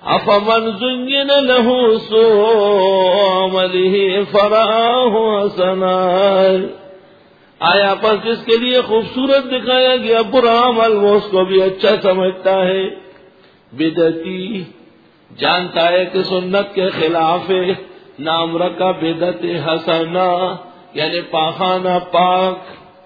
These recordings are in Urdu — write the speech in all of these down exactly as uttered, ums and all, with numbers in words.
افمن زین لہ سوء عملہ فرآہ حسنا، آیا پس جس کے لیے خوبصورت دکھایا گیا برا عمل وہ اس کو بھی اچھا سمجھتا ہے. بدعتی جانتا ہے کہ سنت کے خلاف ہے، نام رکھا بدعت حسنہ یعنی پاخانہ پاک.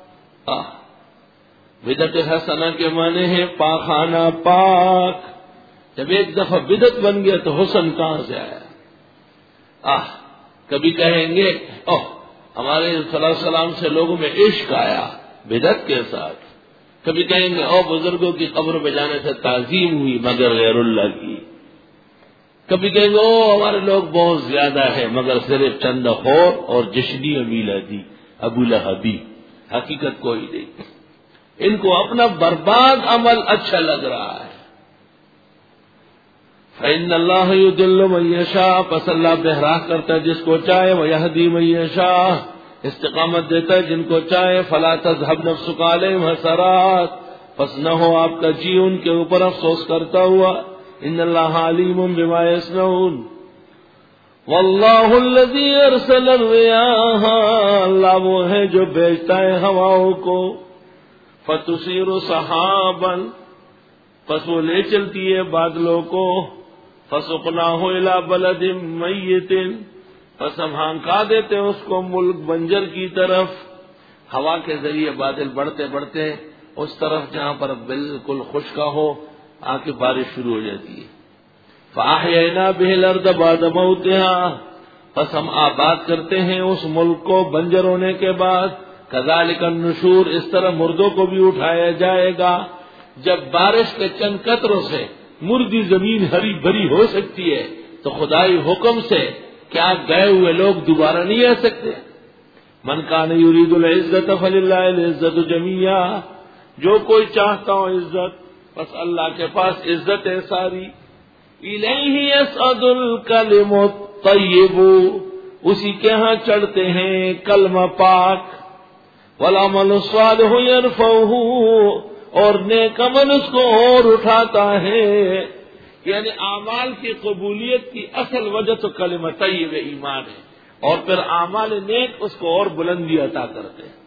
بدعت حسنہ کے معنی ہے پاخانہ پاک. جب ایک دفعہ بدعت بن گیا تو حسن کہاں سے آیا؟ آہ کبھی کہیں گے اوہ ہمارے صلی اللہ علیہ وسلم سے لوگوں میں عشق آیا بدعت کے ساتھ. کبھی کہیں گے او بزرگوں کی قبر پہ جانے سے تعظیم ہوئی مگر غیر اللہ کی. کبھی کہیں گے او ہمارے لوگ بہت زیادہ ہیں مگر صرف چند خور اور جشنی میلادی ابو لہبی، حقیقت کوئی نہیں. ان کو اپنا برباد عمل اچھا لگ رہا ہے. فإن اللہ یضل من یشاء، پس اللہ بہراہ کرتا ہے جس کو چاہے، ویہدی من یشاء، استقامت دیتا ہے جن کو چاہے. فلا تذهب نفسک علیہم حسرات، پس نہ ہو آپ کا جی ان کے اوپر افسوس کرتا ہوا. ان اللہ علیم بما یصنعون. واللہ الذی ارسل الرياح، اللہ وہ ہے جو بھیجتا ہے ہواؤں کو. فتصیر سحابا، پس وہ لے چلتی ہے بادلوں کو. فسقناہ الی بلد میت، پس ہم ہانکا دیتے اس کو ملک بنجر کی طرف. ہوا کے ذریعے بادل بڑھتے بڑھتے اس طرف جہاں پر بالکل خشکا ہو آ کے بارش شروع ہو جاتی ہے. فاحیینا بہ الارض بعد موتها، پس ہم آباد کرتے ہیں اس ملک کو بنجر ہونے کے بعد. کذالک النشور، اس طرح مردوں کو بھی اٹھایا جائے گا. جب بارش کے چند قطروں سے مردی زمین ہری بھری ہو سکتی ہے تو خدائی حکم سے کیا گئے ہوئے لوگ دوبارہ نہیں آ سکتے؟ من کان یرید العزت فللہ العزت جمیعا، جو کوئی چاہتا ہو عزت بس اللہ کے پاس عزت ہے ساری. الیہ یصعد الکلم الطیب، اسی کے ہاں چڑھتے ہیں کلمہ پاک. والعمل الصالح یرفعہ، اور نیک عمل اس کو اور اٹھاتا ہے. یعنی اعمال کی قبولیت کی اصل وجہ تو کلمہ طیب ایمان ہے، اور پھر اعمال نیک اس کو اور بلندی عطا کرتے ہیں.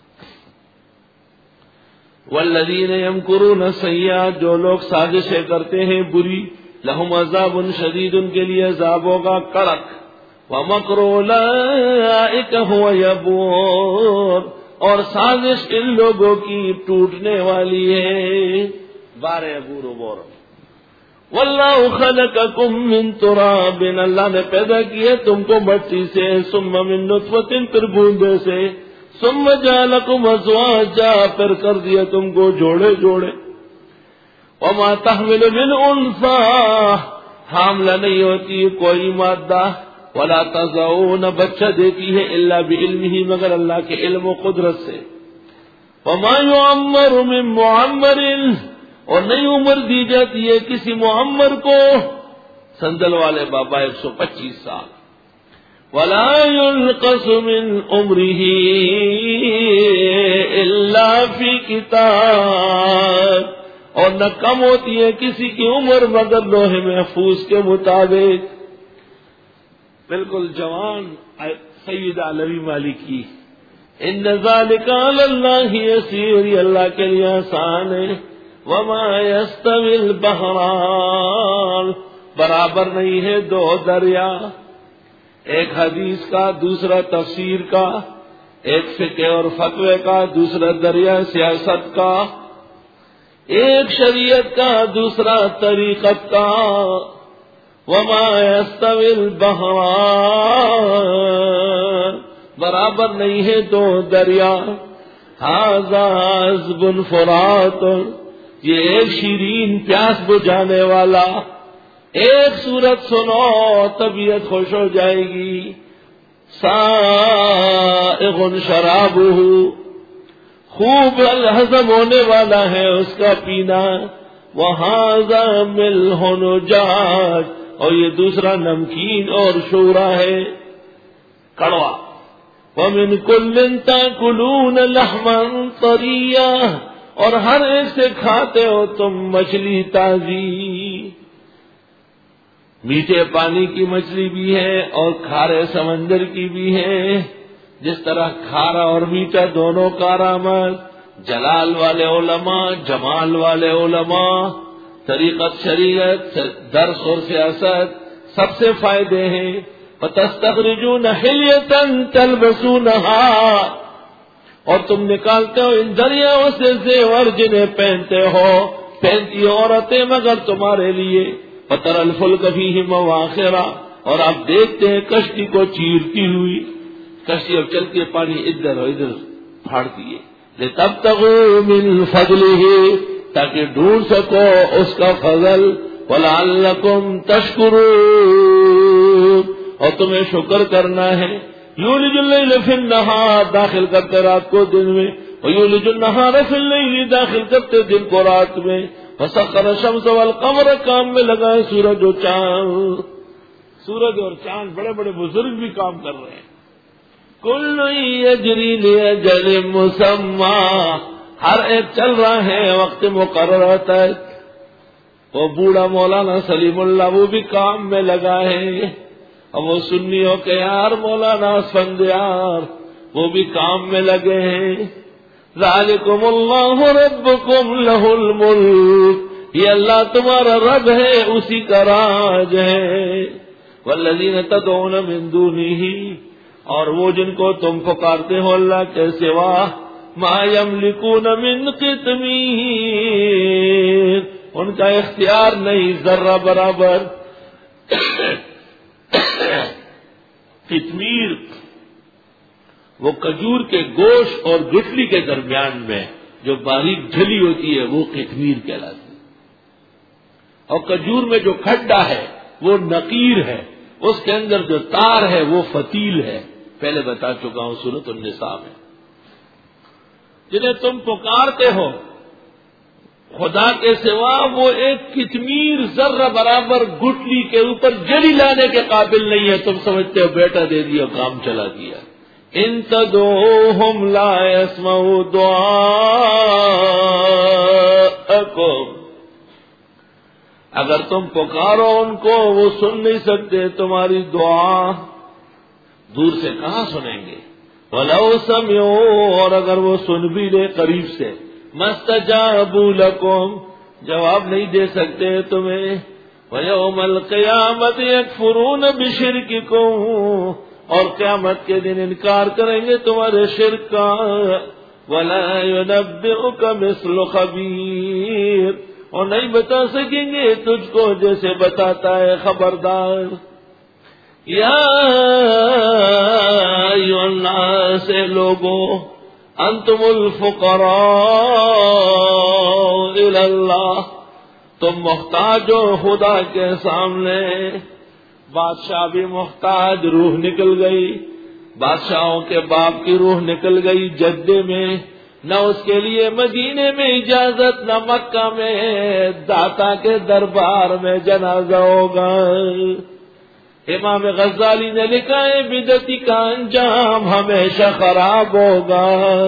والذین یمکرون السیئات، جو لوگ سازشیں کرتے ہیں بری، لہم عذاب شدید، ان کے لیے عذاب ہوگا کڑک. ومکر اولئک هو یبور، اور سازش ان لوگوں کی ٹوٹنے والی ہے. بارہ ابور و بور. واللہ خلقکم من تراب، اللہ نے پیدا کیا تم کو مٹی سے، ثم من نطفۃ، پھر بوندے سے، ثم جعلکم ازواجا، پھر کر دیا تم کو جوڑے جوڑے. وما تحمل من انثى، حاملہ نہیں ہوتی کوئی مادہ، ولا تضعون، بچہ دیتی ہے، الا بعلمہ، مگر اللہ کے علم و قدرت سے. وما يعمر من معمر، اور نہیں عمر دی جاتی ہے کسی معمر کو. سندل والے بابا ایک سو پچیس سال. ولا ينقص من عمره الا في کتاب، اور نہ کم ہوتی ہے کسی کی عمر مگر لوح محفوظ کے مطابق. بالکل جوان سید علوی مالکی. ان ذالک علی اللہ یسیر، یہ اللہ کے لیے آسان ہے. وما یستوی البحران، برابر نہیں ہے دو دریا، ایک حدیث کا دوسرا تفسیر کا، ایک فقہ اور فتوے کا دوسرا دریا سیاست کا، ایک شریعت کا دوسرا طریقت کا. وما یستوی البحران، برابر نہیں ہے دو دریا. ھذا عذب فرات، یہ ایک شیرین پیاس بجھانے والا. ایک صورت سنو طبیعت خوش ہو جائے گی. سائغ شرابہ، خوب ہضم ہونے والا ہے اس کا پینا. وہذا ملح نجاج، اور یہ دوسرا نمکین اور شورا ہے، کڑوا. ومن کل تاکلون لحما طریا، اور ہر ایک سے کھاتے ہو تم مچھلی تازی. میٹھے پانی کی مچھلی بھی ہے اور کھارے سمندر کی بھی ہے. جس طرح کھارا اور میٹھا دونوں کارآمد، جلال والے علماء، جمال والے علماء، طریقت شریعت، درس اور سیاست سب سے فائدے ہیں. فَتَسْتَخْرِجُونَ حِلْيَةً تَلْبَسُونَهَا، اور تم نکالتے ہو ان دریاؤں سے زیور جنہیں پہنتے ہو، پہنتی عورتیں مگر تمہارے لیے. فَتَرَى الْفُلْكَ فِيهِ مَوَاخِرَ، اور آپ دیکھتے ہیں کشتی کو چیرتی ہوئی. کشتی اب چلتی ہے، پانی ادھر اور ادھر پھاڑتی ہے. لِتَبْتَغُوا مِنْ فَضْلِهِ، تاکہ ڈھونڈ سکو اس کا فضل. وَلَعَلَّكُمْ تَشْكُرُونَ، اور تمہیں شکر کرنا ہے. یولج اللیل فی النہار، داخل کرتے رات کو دن میں، ویولج النہار فی اللیل، داخل کرتے دن کو رات میں. وسخر الشمس والقمر، کام میں لگائے سورج اور چاند. سورج اور چاند بڑے بڑے بزرگ بھی کام کر رہے ہیں. کل یجری لاجل مسمى، ہر ایک چل رہا ہے وقت مقرر تک. وہ بوڑھا مولانا سلیم اللہ وہ بھی کام میں لگا ہے، اور وہ سنیوں کے یار مولانا اسفندیار وہ بھی کام میں لگے ہیں. ذالکم اللہ ربکم لہ الملک، یہ اللہ تمہارا رب ہے، اسی کا راج ہے. والذین تدعون من دونہ، اور وہ جن کو تم پکارتے ہو اللہ کے سوا، ما یملکون من قطمیر، ان کا اختیار نہیں ذرہ برابر. قطمیر وہ کھجور کے گوشت اور گٹلی کے درمیان میں جو باریک جھلی ہوتی ہے وہ قطمیر کہلاتی ہے. اور کھجور میں جو کھڈا ہے وہ نقیر ہے، اس کے اندر جو تار ہے وہ فتیل ہے. پہلے بتا چکا ہوں سورۃ النساء میں. جنہیں تم پکارتے ہو خدا کے سوا، وہ ایک قطمیر ذرہ برابر گٹلی کے اوپر جلی لانے کے قابل نہیں ہے. تم سمجھتے ہو بیٹا دے دیا کام چلا دیا. ان تدعوہم لا يسمعوا دعاءکم، اگر تم پکارو ان کو وہ سن نہیں سکتے تمہاری دعا. دور سے کہاں سنیں گے؟ وَلَوْ سَمِعُوا، اور اگر وہ سن بھی لے قریب سے، مَسْتَجَابُوا لَكُمْ، جواب نہیں دے سکتے تمہیں. وَيَوْمَ الْقِيَامَةِ يَكْفُرُونَ بِشِرْكِكُمْ، اور قیامت کے دن انکار کریں گے تمہارے شرک کا. وَلَا يُنَبِّئُكَ مِثْلُ خَبِيرٍ، اور نہیں بتا سکیں گے تجھ کو جیسے بتاتا ہے خبردار. یا ایھا الناس، لوگو، انتم الفقراء الی اللہ، تم محتاج ہو خدا کے سامنے. بادشاہ بھی محتاج، روح نکل گئی، بادشاہوں کے باپ کی روح نکل گئی جدے میں، نہ اس کے لیے مدینے میں اجازت، نہ مکہ میں داتا کے دربار میں جنازہ ہوگا. امام غزالی نے لکھا ہے بدعتی کا انجام ہمیشہ خراب ہوگا.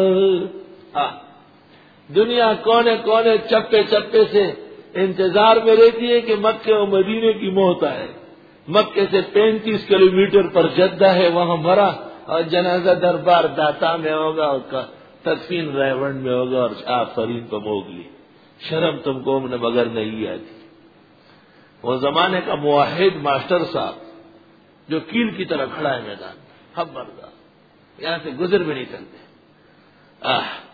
دنیا کونے کونے چپے چپے سے انتظار میں رہتی ہے کہ مکے و مدینے کی موت آئے. مکے سے پینتیس کلومیٹر پر جدہ ہے، وہاں مرا، اور جنازہ دربار داتا میں ہوگا، اس کا تدفین ریونڈ میں ہوگا، اور آپ فرین کو موگلی. شرم تم کو نے مگر نہیں آتی. وہ زمانے کا موحد ماسٹر صاحب جو کیل کی طرح کھڑا ہے میدان، خبردار یہاں سے گزر بھی نہیں سکتے. آہ